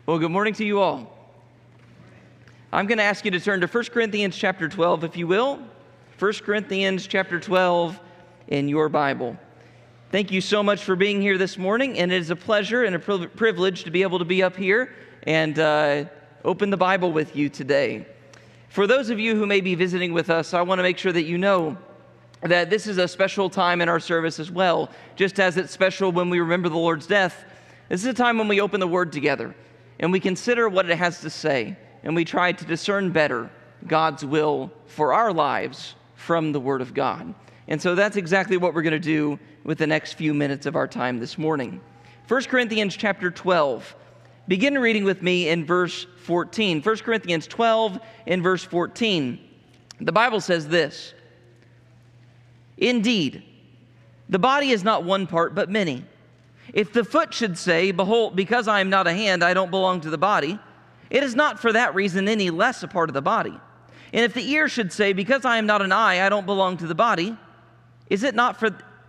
Well, good morning to you all. I'm going to ask you to turn to 1 Corinthians chapter 12, if you will. 1 Corinthians chapter 12 in your Bible. Thank you so much for being here this morning, and it is a pleasure and a privilege to be able to be up here and open the Bible with you today. For those of you who may be visiting with us, I want to make sure that you know that this is a special time in our service as well. Just as it's special when we remember the Lord's death, this is a time when we open the Word together and we consider what it has to say, and we try to discern better God's will for our lives from the Word of God. And so that's exactly what we're going to do with the next few minutes of our time this morning. 1 Corinthians chapter 12. Begin reading with me in verse 14. 1 Corinthians 12 in verse 14. The Bible says this: "Indeed, the body is not one part, but many. If the foot should say, 'Behold, because I am not a hand, I don't belong to the body,' it is not for that reason any less a part of the body. And if the ear should say, 'Because I am not an eye, I don't belong to the body,' it is not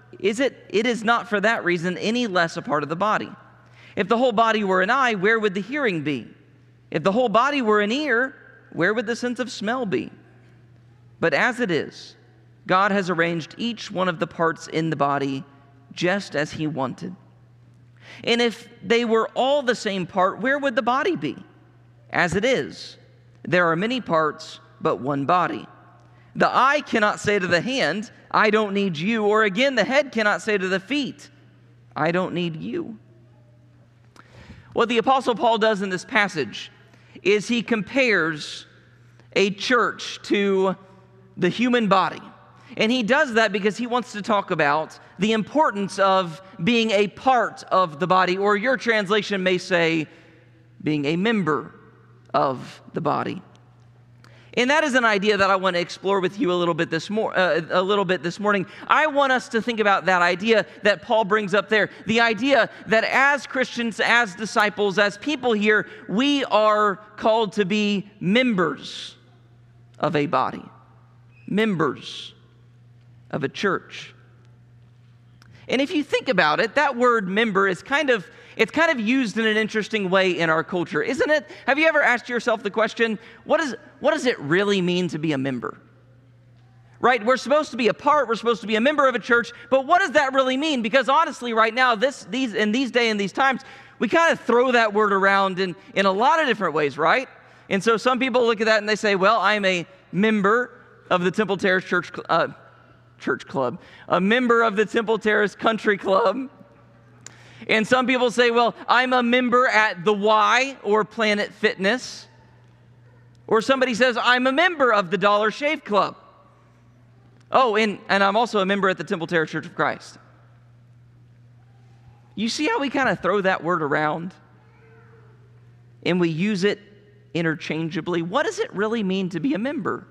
for that reason any less a part of the body. If the whole body were an eye, where would the hearing be? If the whole body were an ear, where would the sense of smell be? But as it is, God has arranged each one of the parts in the body just as He wanted. And if they were all the same part, where would the body be? As it is, there are many parts, but one body. The eye cannot say to the hand, 'I don't need you,' or again, the head cannot say to the feet, 'I don't need you.'" What the Apostle Paul does in this passage is he compares a church to the human body. And he does that because he wants to talk about the importance of being a part of the body, or your translation may say, being a member of the body. And that is an idea that I want to explore with you a little bit this morning. I want us to think about that idea that Paul brings up there. The idea that as Christians, as disciples, as people here, we are called to be members of a body. Members of a church. And if you think about it, that word member is kind of used in an interesting way in our culture, isn't it? Have you ever asked yourself the question, what does it really mean to be a member? Right? We're supposed to be a part, we're supposed to be a member of a church, but what does that really mean? Because honestly, right now, in these times, we kind of throw that word around in a lot of different ways, right? And so some people look at that and they say, well, I'm a member of the Temple Terrace Church Club, a member of the Temple Terrace Country Club. And some people say, well, I'm a member at the Y or Planet Fitness. Or somebody says, I'm a member of the Dollar Shave Club. Oh, and I'm also a member at the Temple Terrace Church of Christ. You see how we kind of throw that word around? And we use it interchangeably. What does it really mean to be a member?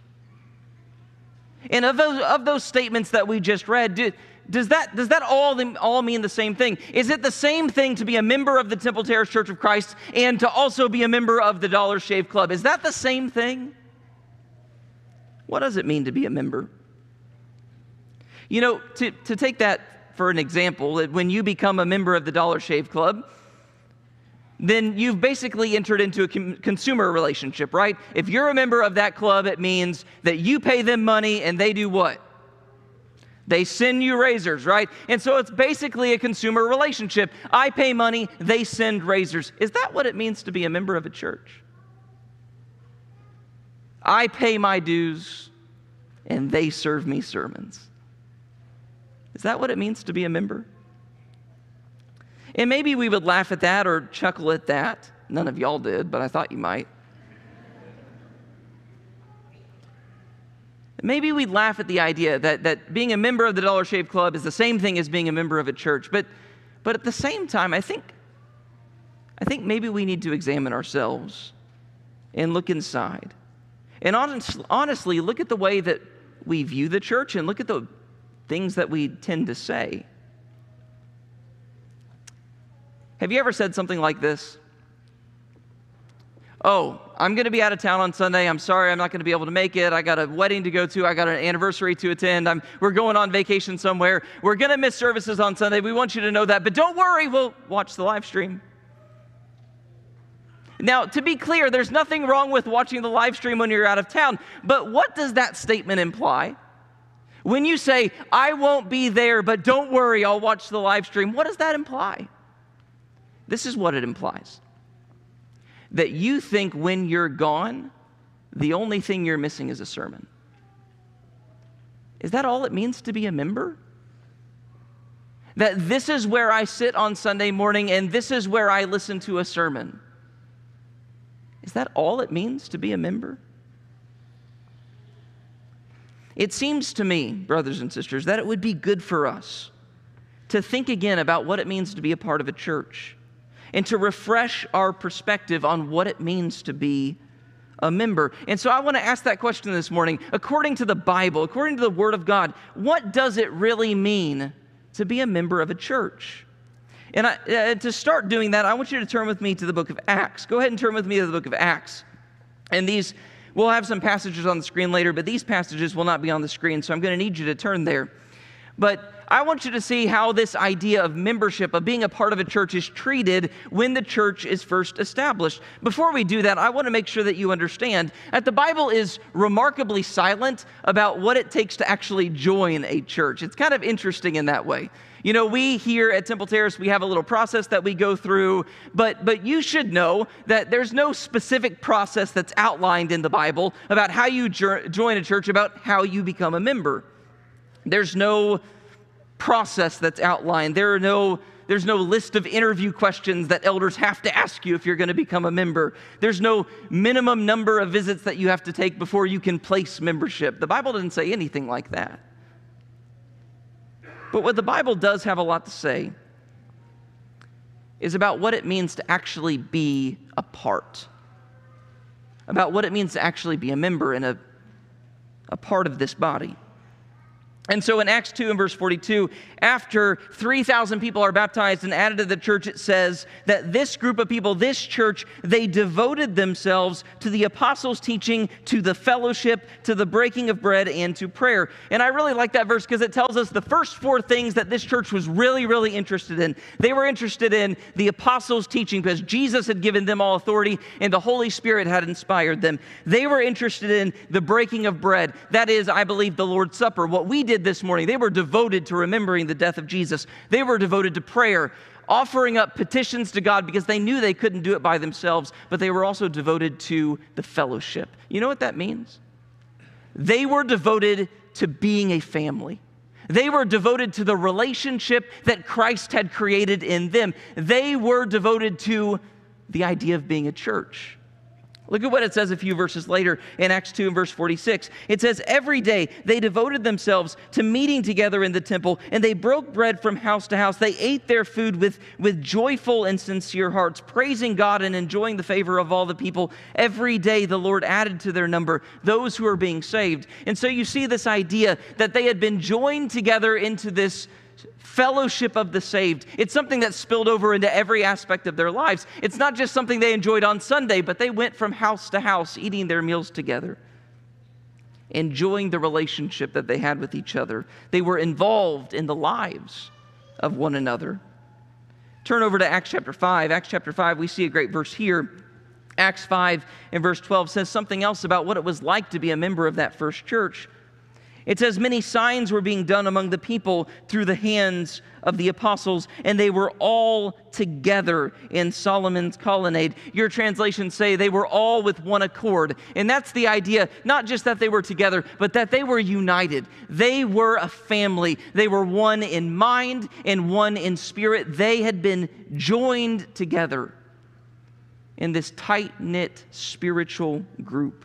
And of those statements that we just read, does that all mean the same thing? Is it the same thing to be a member of the Temple Terrace Church of Christ and to also be a member of the Dollar Shave Club? Is that the same thing? What does it mean to be a member? You know, to take that for an example, that when you become a member of the Dollar Shave Club, then you've basically entered into a consumer relationship, right? If you're a member of that club, it means that you pay them money and they do what? They send you razors, right? And so it's basically a consumer relationship. I pay money, they send razors. Is that what it means to be a member of a church? I pay my dues and they serve me sermons. Is that what it means to be a member? And maybe we would laugh at that or chuckle at that. None of y'all did, but I thought you might. Maybe we'd laugh at the idea that being a member of the Dollar Shave Club is the same thing as being a member of a church. But at the same time, I think maybe we need to examine ourselves and look inside. And honestly, look at the way that we view the church and look at the things that we tend to say. Have you ever said something like this? Oh, I'm going to be out of town on Sunday. I'm sorry, I'm not going to be able to make it. I got a wedding to go to. I got an anniversary to attend. We're going on vacation somewhere. We're going to miss services on Sunday. We want you to know that. But don't worry, we'll watch the live stream. Now, to be clear, there's nothing wrong with watching the live stream when you're out of town, but what does that statement imply? When you say, I won't be there, but don't worry, I'll watch the live stream, what does that imply? This is what it implies. That you think when you're gone, the only thing you're missing is a sermon. Is that all it means to be a member? That this is where I sit on Sunday morning and this is where I listen to a sermon. Is that all it means to be a member? It seems to me, brothers and sisters, that it would be good for us to think again about what it means to be a part of a church and to refresh our perspective on what it means to be a member. And so I want to ask that question this morning. According to the Bible, according to the Word of God, what does it really mean to be a member of a church? And to start doing that, I want you to turn with me to the book of Acts. Go ahead and turn with me to the book of Acts. And we'll have some passages on the screen later, but these passages will not be on the screen, so I'm going to need you to turn there. But I want you to see how this idea of membership, of being a part of a church, is treated when the church is first established. Before we do that, I want to make sure that you understand that the Bible is remarkably silent about what it takes to actually join a church. It's kind of interesting in that way. You know, we here at Temple Terrace, we have a little process that we go through, but you should know that there's no specific process that's outlined in the Bible about how you join a church, about how you become a member. There's no process that's outlined. There's no list of interview questions that elders have to ask you if you're going to become a member. There's no minimum number of visits that you have to take before you can place membership. The Bible doesn't say anything like that. But what the Bible does have a lot to say is about what it means to actually be a part, about what it means to actually be a member and a part of this body. And so in Acts 2 and verse 42, after 3,000 people are baptized and added to the church, it says that this group of people, this church, they devoted themselves to the apostles' teaching, to the fellowship, to the breaking of bread, and to prayer. And I really like that verse because it tells us the first four things that this church was really, really interested in. They were interested in the apostles' teaching because Jesus had given them all authority and the Holy Spirit had inspired them. They were interested in the breaking of bread. That is, I believe, the Lord's Supper. What we did this morning, they were devoted to remembering the death of Jesus. They were devoted to prayer, offering up petitions to God because they knew they couldn't do it by themselves, but they were also devoted to the fellowship. You know what that means? They were devoted to being a family. They were devoted to the relationship that Christ had created in them. They were devoted to the idea of being a church. Look at what it says a few verses later in Acts 2 and verse 46. It says, every day they devoted themselves to meeting together in the temple, and they broke bread from house to house. They ate their food with joyful and sincere hearts, praising God and enjoying the favor of all the people. Every day the Lord added to their number those who are being saved. And so you see this idea that they had been joined together into this fellowship of the saved. It's something that spilled over into every aspect of their lives. It's not just something they enjoyed on Sunday, but they went from house to house eating their meals together, enjoying the relationship that they had with each other. They were involved in the lives of one another. Turn over to Acts chapter 5. Acts chapter 5, we see a great verse here. Acts 5 and verse 12 says something else about what it was like to be a member of that first church. It says, many signs were being done among the people through the hands of the apostles, and they were all together in Solomon's colonnade. Your translations say they were all with one accord. And that's the idea, not just that they were together, but that they were united. They were a family. They were one in mind and one in spirit. They had been joined together in this tight-knit spiritual group.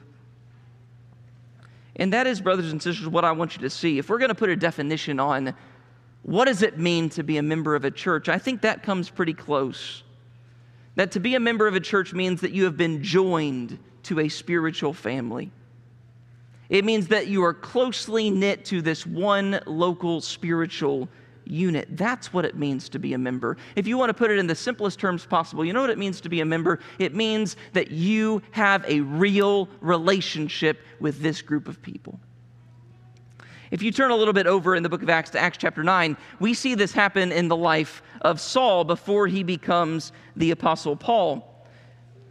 And that is, brothers and sisters, what I want you to see. If we're going to put a definition on what does it mean to be a member of a church, I think that comes pretty close. That to be a member of a church means that you have been joined to a spiritual family. It means that you are closely knit to this one local spiritual unit. That's what it means to be a member. If you want to put it in the simplest terms possible, you know what it means to be a member? It means that you have a real relationship with this group of people. If you turn a little bit over in the book of Acts to Acts chapter 9, we see this happen in the life of Saul before he becomes the Apostle Paul.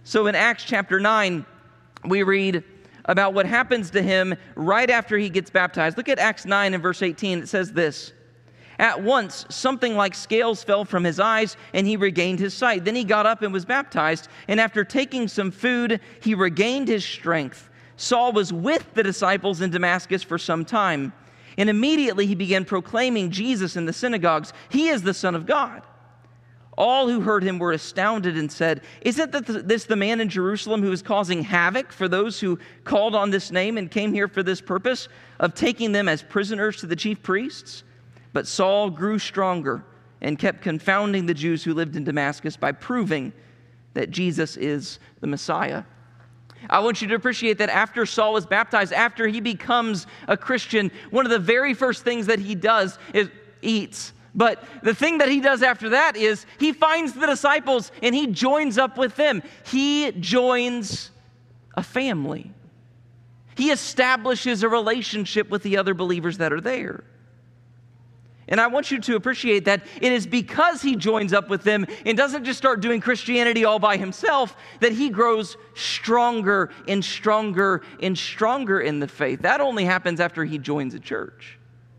So in Acts chapter 9, we read about what happens to him right after he gets baptized. Look at Acts 9 and verse 18. It says this: "At once something like scales fell from his eyes, and he regained his sight. Then he got up and was baptized, and after taking some food, he regained his strength. Saul was with the disciples in Damascus for some time, and immediately he began proclaiming Jesus in the synagogues. 'He is the Son of God.' All who heard him were astounded and said, 'Isn't this the man in Jerusalem who is causing havoc for those who called on this name and came here for this purpose of taking them as prisoners to the chief priests?' But Saul grew stronger and kept confounding the Jews who lived in Damascus by proving that Jesus is the Messiah." I want you to appreciate that after Saul was baptized, after he becomes a Christian, one of the very first things that he does is eats. But the thing that he does after that is he finds the disciples and he joins up with them. He joins a family. He establishes a relationship with the other believers that are there. And I want you to appreciate that it is because he joins up with them and doesn't just start doing Christianity all by himself that he grows stronger and stronger and stronger in the faith. That only happens after he joins a church.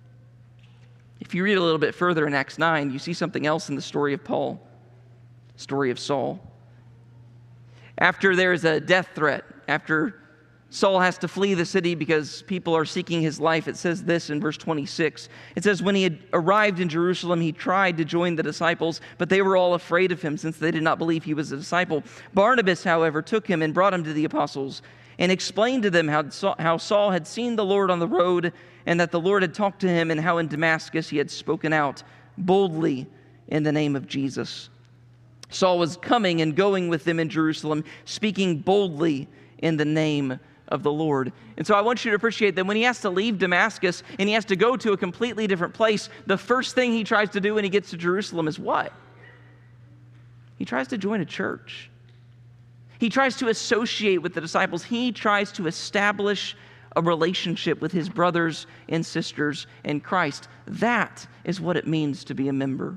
If you read a little bit further in Acts 9, you see something else in the story of Paul, the story of Saul. After there is a death threat, after Saul has to flee the city because people are seeking his life, it says this in verse 26. It says, "When he had arrived in Jerusalem, he tried to join the disciples, but they were all afraid of him since they did not believe he was a disciple. Barnabas, however, took him and brought him to the apostles and explained to them how Saul had seen the Lord on the road and that the Lord had talked to him and how in Damascus he had spoken out boldly in the name of Jesus. Saul was coming and going with them in Jerusalem, speaking boldly in the name of the Lord." And so I want you to appreciate that when he has to leave Damascus and he has to go to a completely different place, the first thing he tries to do when he gets to Jerusalem is what? He tries to join a church. He tries to associate with the disciples. He tries to establish a relationship with his brothers and sisters in Christ. That is what it means to be a member.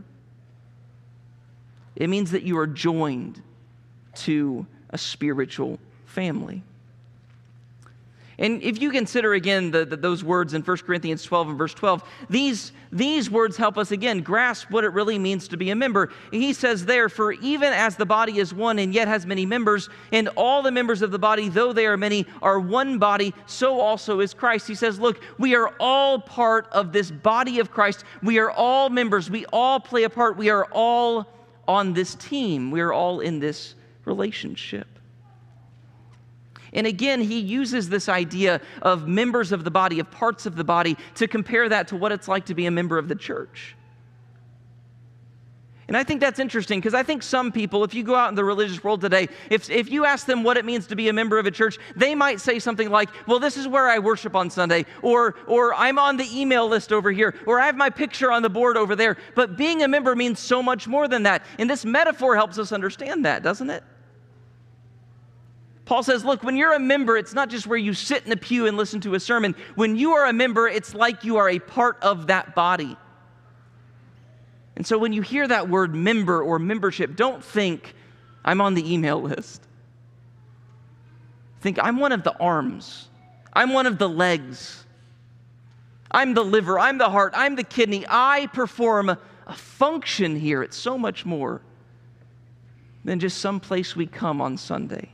It means that you are joined to a spiritual family. And if you consider again those words in 1 Corinthians 12 and verse 12, these words help us again grasp what it really means to be a member. He says there, "For even as the body is one and yet has many members, and all the members of the body, though they are many, are one body, so also is Christ." He says, look, we are all part of this body of Christ. We are all members. We all play a part. We are all on this team. We are all in this relationship. And again, he uses this idea of members of the body, of parts of the body, to compare that to what it's like to be a member of the church. And I think that's interesting because I think some people, if you go out in the religious world today, if you ask them what it means to be a member of a church, they might say something like, well, this is where I worship on Sunday, or I'm on the email list over here, or I have my picture on the board over there. But being a member means so much more than that. And this metaphor helps us understand that, doesn't it? Paul says, look, when you're a member, it's not just where you sit in a pew and listen to a sermon. When you are a member, it's like you are a part of that body. And so when you hear that word member or membership, don't think, I'm on the email list. Think, I'm one of the arms. I'm one of the legs. I'm the liver. I'm the heart. I'm the kidney. I perform a function here. It's so much more than just some place we come on Sunday.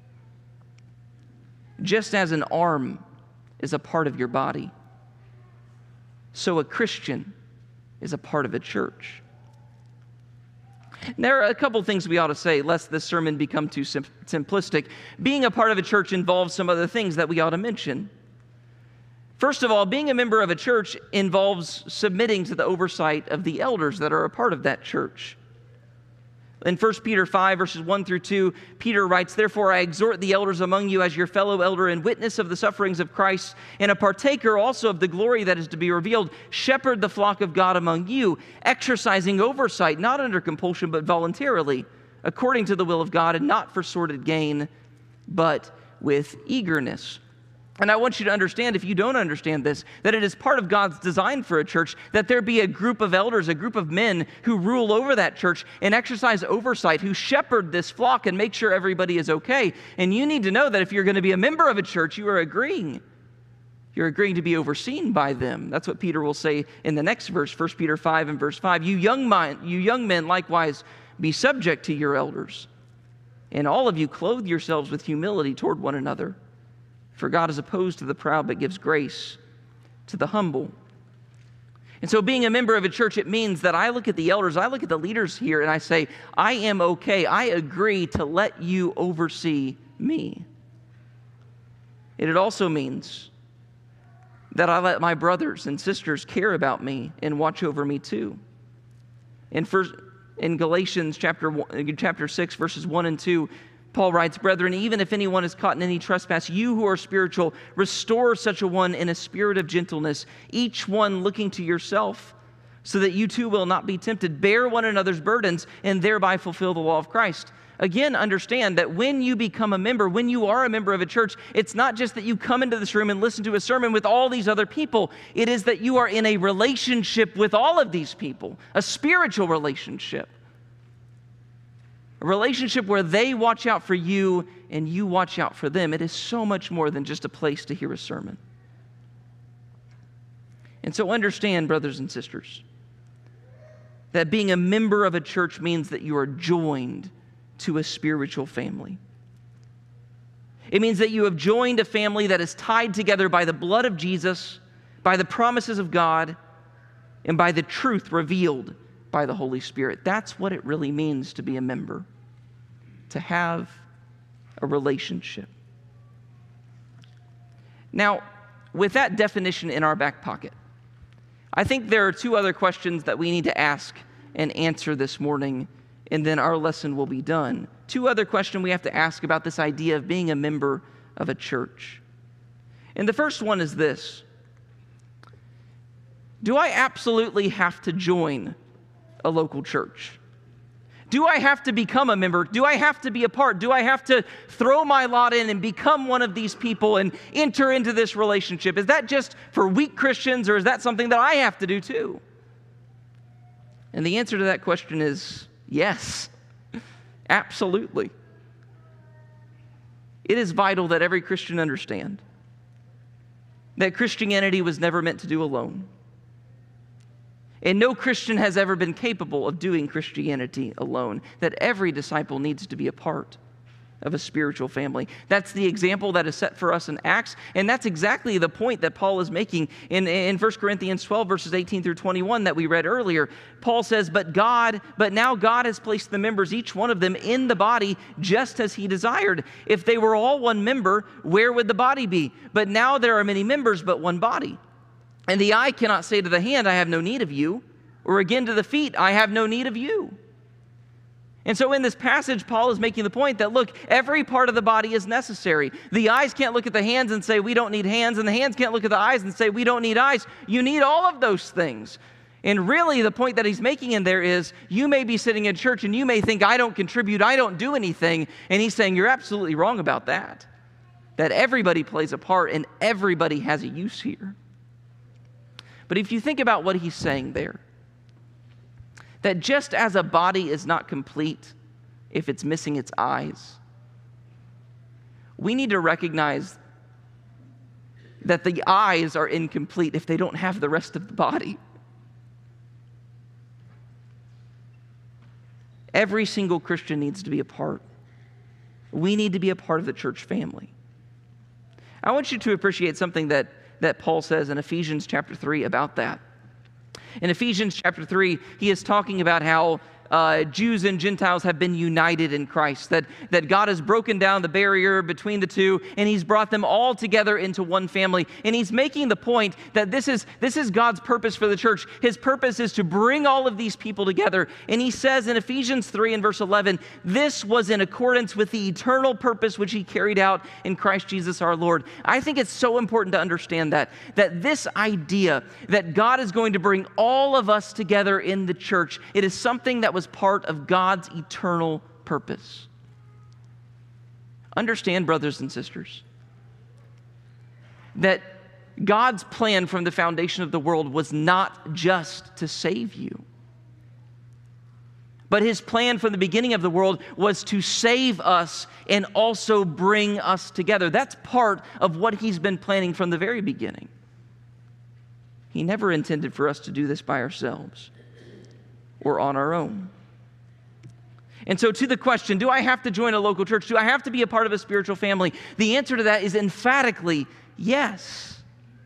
Just as an arm is a part of your body, so a Christian is a part of a church. And there are a couple things we ought to say, lest this sermon become too simplistic. Being a part of a church involves some other things that we ought to mention. First of all, being a member of a church involves submitting to the oversight of the elders that are a part of that church. In 1 Peter 5, verses 1 through 2, Peter writes, "Therefore I exhort the elders among you as your fellow elder and witness of the sufferings of Christ, and a partaker also of the glory that is to be revealed. Shepherd the flock of God among you, exercising oversight, not under compulsion, but voluntarily, according to the will of God, and not for sordid gain, but with eagerness." And I want you to understand, if you don't understand this, that it is part of God's design for a church that there be a group of elders, a group of men who rule over that church and exercise oversight, who shepherd this flock and make sure everybody is okay. And you need to know that if you're going to be a member of a church, you are agreeing. You're agreeing to be overseen by them. That's what Peter will say in the next verse, 1 Peter 5 and verse 5. You young men likewise be subject to your elders, and all of you clothe yourselves with humility toward one another. For God is opposed to the proud, but gives grace to the humble. And so being a member of a church, it means that I look at the elders, I look at the leaders here, and I say, I am okay. I agree to let you oversee me. It also means that I let my brothers and sisters care about me and watch over me too. In Galatians chapter 6, verses 1 and 2, Paul writes, Brethren, even if anyone is caught in any trespass, you who are spiritual, restore such a one in a spirit of gentleness, each one looking to yourself, so that you too will not be tempted. Bear one another's burdens, and thereby fulfill the law of Christ. Again, understand that when you become a member, when you are a member of a church, it's not just that you come into this room and listen to a sermon with all these other people. It is that you are in a relationship with all of these people, a spiritual relationship. A relationship where they watch out for you and you watch out for them. It is so much more than just a place to hear a sermon. And so understand, brothers and sisters, that being a member of a church means that you are joined to a spiritual family. It means that you have joined a family that is tied together by the blood of Jesus, by the promises of God, and by the truth revealed by the Holy Spirit. That's what it really means to be a member, to have a relationship. Now, with that definition in our back pocket, I think there are two other questions that we need to ask and answer this morning, and then our lesson will be done. Two other questions we have to ask about this idea of being a member of a church. And the first one is this: do I absolutely have to join a local church? Do I have to become a member? Do I have to be a part? Do I have to throw my lot in and become one of these people and enter into this relationship? Is that just for weak Christians, or is that something that I have to do too? And the answer to that question is yes, absolutely. It is vital that every Christian understand that Christianity was never meant to do alone. And no Christian has ever been capable of doing Christianity alone, that every disciple needs to be a part of a spiritual family. That's the example that is set for us in Acts, and that's exactly the point that Paul is making in 1 Corinthians 12, verses 18 through 21 that we read earlier. Paul says, but now God has placed the members, each one of them, in the body just as he desired. If they were all one member, where would the body be? But now there are many members, but one body. And the eye cannot say to the hand, I have no need of you, or again to the feet, I have no need of you. And so in this passage, Paul is making the point that, look, every part of the body is necessary. The eyes can't look at the hands and say, we don't need hands, and the hands can't look at the eyes and say, we don't need eyes. You need all of those things. And really, the point that he's making in there is, you may be sitting in church and you may think, I don't contribute, I don't do anything. And he's saying, you're absolutely wrong about that. That everybody plays a part and everybody has a use here. But if you think about what he's saying there, that just as a body is not complete if it's missing its eyes, we need to recognize that the eyes are incomplete if they don't have the rest of the body. Every single Christian needs to be a part. We need to be a part of the church family. I want you to appreciate something that Paul says in Ephesians chapter 3 about that. In Ephesians chapter 3, he is talking about how Jews and Gentiles have been united in Christ, that God has broken down the barrier between the two, and he's brought them all together into one family. And he's making the point that this is God's purpose for the church. His purpose is to bring all of these people together. And he says in Ephesians 3 and verse 11, this was in accordance with the eternal purpose which he carried out in Christ Jesus our Lord. I think it's so important to understand that this idea that God is going to bring all of us together in the church, it is something that was part of God's eternal purpose. Understand, brothers and sisters, that God's plan from the foundation of the world was not just to save you, but his plan from the beginning of the world was to save us and also bring us together. That's part of what he's been planning from the very beginning. He never intended for us to do this by ourselves or on our own. And so to the question, do I have to join a local church? Do I have to be a part of a spiritual family? The answer to that is emphatically yes.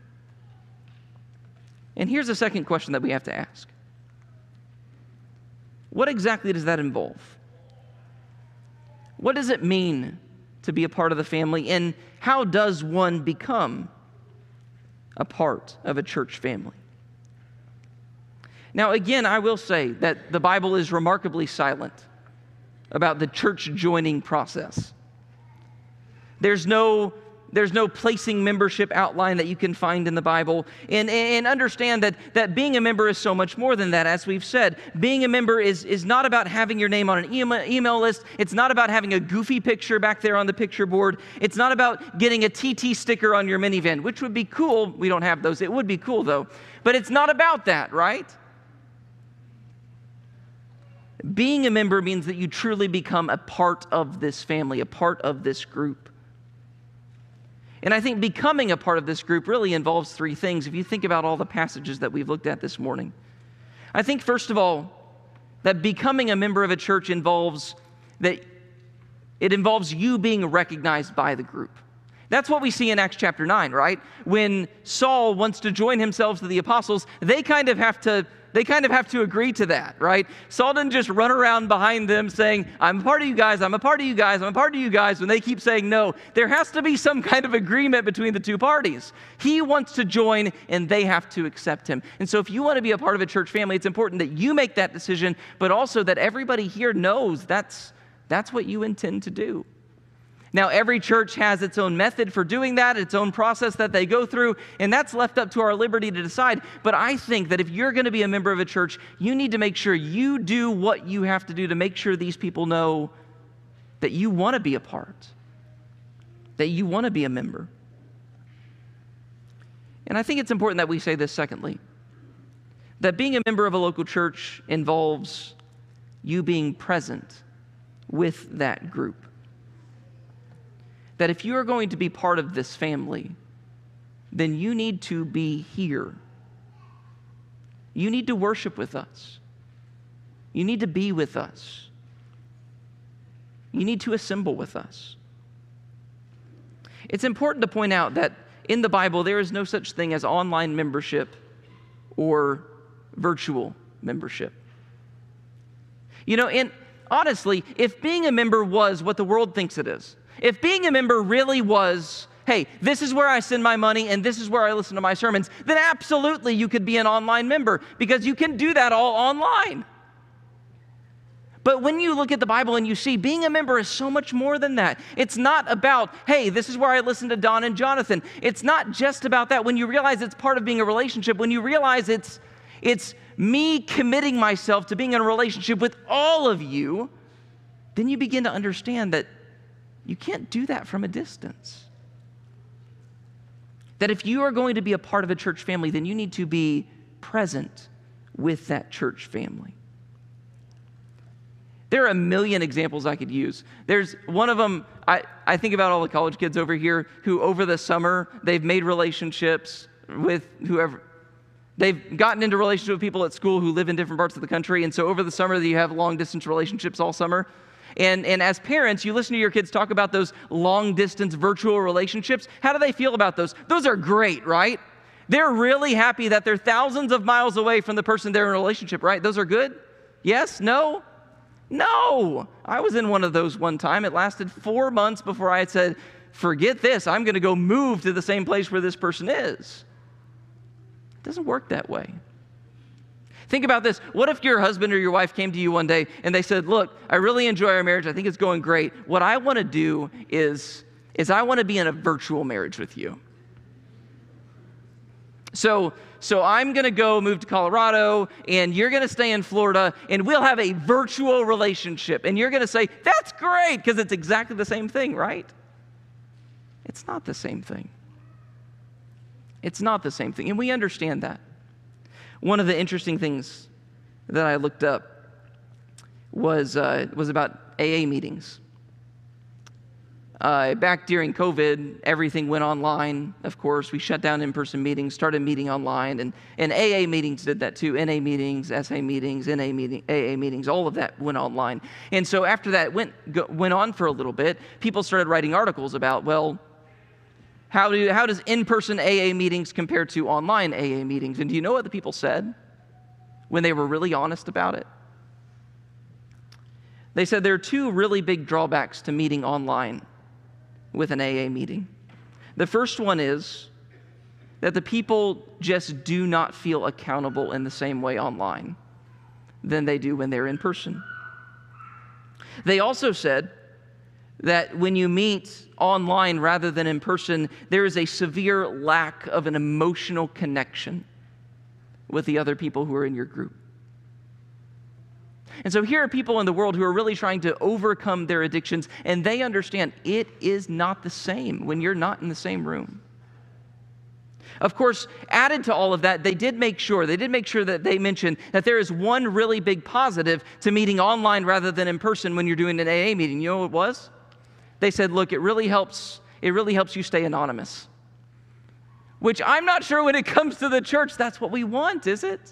And here's a second question that we have to ask. What exactly does that involve? What does it mean to be a part of the family, and how does one become a part of a church family? Now, again, I will say that the Bible is remarkably silent about the church joining process. There's no placing membership outline that you can find in the Bible. And understand that being a member is so much more than that, as we've said. Being a member is not about having your name on an email list. It's not about having a goofy picture back there on the picture board. It's not about getting a TT sticker on your minivan, which would be cool. We don't have those. It would be cool, though. But it's not about that, right? Being a member means that you truly become a part of this family, a part of this group. And I think becoming a part of this group really involves three things if you think about all the passages that we've looked at this morning. I think, first of all, that becoming a member of a church involves you being recognized by the group. That's what we see in Acts chapter 9, right? When Saul wants to join himself to the apostles, they kind of have to agree to that, right? Saul didn't just run around behind them saying, I'm a part of you guys, I'm a part of you guys, I'm a part of you guys, when they keep saying no. There has to be some kind of agreement between the two parties. He wants to join, and they have to accept him. And so if you want to be a part of a church family, it's important that you make that decision, but also that everybody here knows that's what you intend to do. Now, every church has its own method for doing that, its own process that they go through, and that's left up to our liberty to decide. But I think that if you're going to be a member of a church, you need to make sure you do what you have to do to make sure these people know that you want to be a part, that you want to be a member. And I think it's important that we say this secondly, that being a member of a local church involves you being present with that group. That if you are going to be part of this family, then you need to be here. You need to worship with us. You need to be with us. You need to assemble with us. It's important to point out that in the Bible, there is no such thing as online membership or virtual membership. You know, and honestly, if being a member was what the world thinks it is, if being a member really was, hey, this is where I send my money and this is where I listen to my sermons, then absolutely you could be an online member because you can do that all online. But when you look at the Bible and you see being a member is so much more than that. It's not about, hey, this is where I listen to Don and Jonathan. It's not just about that. When you realize it's part of being a relationship, when you realize it's me committing myself to being in a relationship with all of you, then you begin to understand that you can't do that from a distance. That if you are going to be a part of a church family, then you need to be present with that church family. There are a million examples I could use. There's one of them, I think about all the college kids over here who over the summer, they've made relationships with whoever. They've gotten into relationships with people at school who live in different parts of the country, and so over the summer you have long-distance relationships all summer. And as parents, you listen to your kids talk about those long-distance virtual relationships. How do they feel about those? Those are great, right? They're really happy that they're thousands of miles away from the person they're in a relationship, right? Those are good? Yes? No? No! I was in one of those one time. It lasted 4 months before I said, forget this. I'm going to go move to the same place where this person is. It doesn't work that way. Think about this. What if your husband or your wife came to you one day and they said, look, I really enjoy our marriage. I think it's going great. What I want to do is I want to be in a virtual marriage with you. So I'm going to go move to Colorado and you're going to stay in Florida and we'll have a virtual relationship. And you're going to say, that's great, because it's exactly the same thing, right? It's not the same thing. It's not the same thing, and we understand that. One of the interesting things that I looked up was about AA meetings. Back during COVID, everything went online, of course. We shut down in-person meetings, started meeting online, and AA meetings did that too. NA meetings, SA meetings, AA meetings, all of that went online. And so after that went on for a little bit, people started writing articles about, well, how does in-person AA meetings compare to online AA meetings? And do you know what the people said when they were really honest about it? They said there are two really big drawbacks to meeting online with an AA meeting. The first one is that the people just do not feel accountable in the same way online than they do when they're in person. They also said that when you meet online rather than in person, there is a severe lack of an emotional connection with the other people who are in your group. And so here are people in the world who are really trying to overcome their addictions, and they understand it is not the same when you're not in the same room. Of course, added to all of that, they did make sure that they mentioned that there is one really big positive to meeting online rather than in person when you're doing an AA meeting. You know what it was? They said, look, it really helps you stay anonymous. Which I'm not sure when it comes to the church, that's what we want, is it?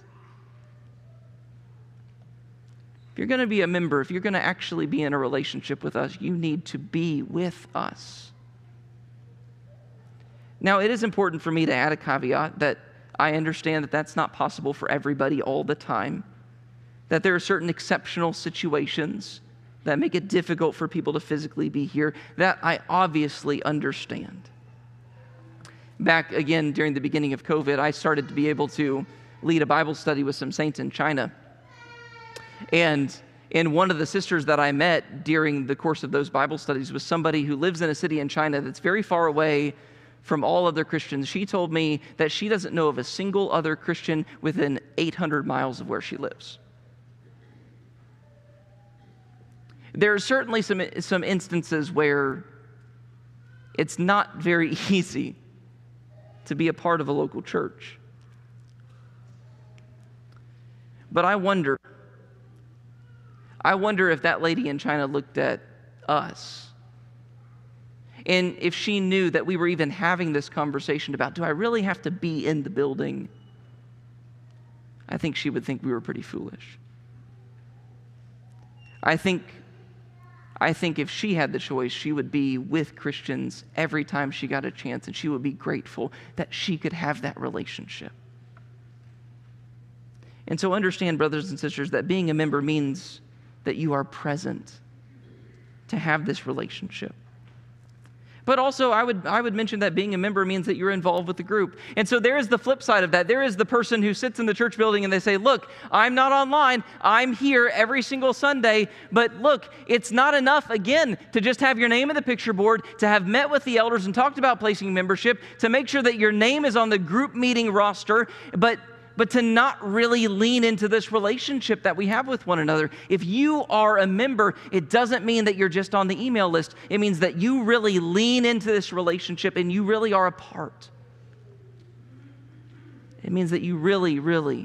If you're going to be a member, if you're going to actually be in a relationship with us, you need to be with us. Now, it is important for me to add a caveat that I understand that that's not possible for everybody all the time, that there are certain exceptional situations that make it difficult for people to physically be here. That I obviously understand. Back again during the beginning of COVID, I started to be able to lead a Bible study with some saints in China. And one of the sisters that I met during the course of those Bible studies was somebody who lives in a city in China that's very far away from all other Christians. She told me that she doesn't know of a single other Christian within 800 miles of where she lives. There are certainly some instances where it's not very easy to be a part of a local church. But I wonder if that lady in China looked at us and if she knew that we were even having this conversation about, do I really have to be in the building? I think she would think we were pretty foolish. I think if she had the choice, she would be with Christians every time she got a chance, and she would be grateful that she could have that relationship. And so understand, brothers and sisters, that being a member means that you are present to have this relationship. But also, I would mention that being a member means that you're involved with the group. And so there is the flip side of that. There is the person who sits in the church building and they say, look, I'm not online. I'm here every single Sunday. But look, it's not enough, again, to just have your name in the picture board, to have met with the elders and talked about placing membership, to make sure that your name is on the group meeting roster, but to not really lean into this relationship that we have with one another. If you are a member, it doesn't mean that you're just on the email list. It means that you really lean into this relationship and you really are a part. It means that you really, really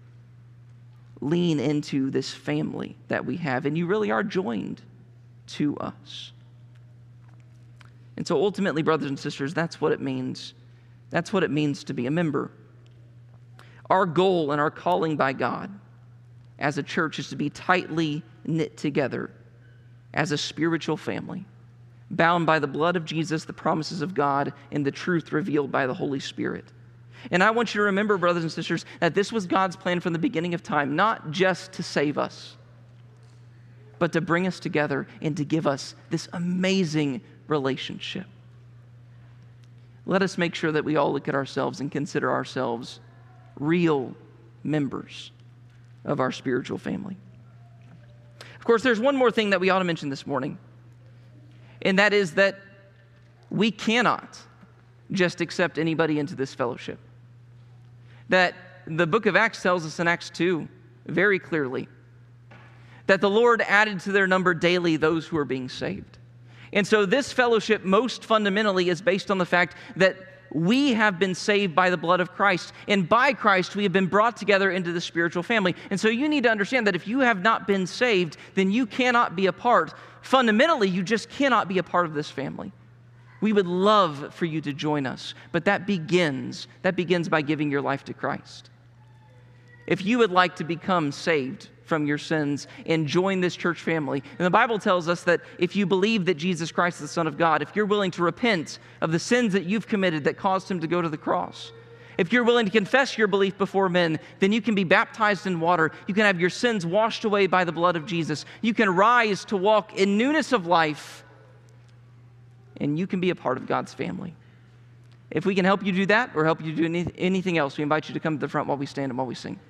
lean into this family that we have, and you really are joined to us. And so ultimately, brothers and sisters, that's what it means. That's what it means to be a member. Our goal and our calling by God as a church is to be tightly knit together as a spiritual family, bound by the blood of Jesus, the promises of God, and the truth revealed by the Holy Spirit. And I want you to remember, brothers and sisters, that this was God's plan from the beginning of time, not just to save us, but to bring us together and to give us this amazing relationship. Let us make sure that we all look at ourselves and consider ourselves real members of our spiritual family. Of course, there's one more thing that we ought to mention this morning, and that is that we cannot just accept anybody into this fellowship. That the book of Acts tells us in Acts 2 very clearly that the Lord added to their number daily those who are being saved. And so this fellowship most fundamentally is based on the fact that we have been saved by the blood of Christ, and by Christ we have been brought together into the spiritual family. And so you need to understand that if you have not been saved, then you cannot be a part. Fundamentally, you just cannot be a part of this family. We would love for you to join us, but that begins by giving your life to Christ. If you would like to become saved from your sins and join this church family, and the Bible tells us that if you believe that Jesus Christ is the Son of God, if you're willing to repent of the sins that you've committed that caused him to go to the cross, if you're willing to confess your belief before men, then you can be baptized in water. You can have your sins washed away by the blood of Jesus. You can rise to walk in newness of life, and you can be a part of God's family. If we can help you do that or help you do anything else, we invite you to come to the front while we stand and while we sing.